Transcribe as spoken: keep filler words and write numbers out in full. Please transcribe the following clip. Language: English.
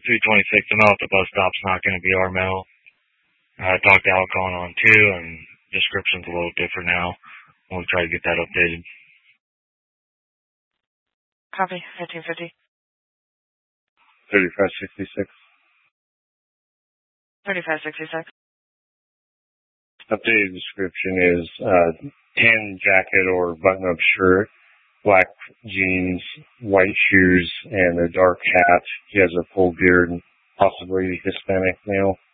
three twenty-six, I'm out at the bus stop's not going to be our mail. I uh, talked to Alcon on two, and description's a little different now. We'll try to get that updated. Copy, fifteen fifty. thirty-five sixty-six. thirty-five sixty-six. Updated description is uh, tan jacket or button-up shirt, black jeans, white shoes, and a dark hat. He has a full beard, possibly Hispanic male.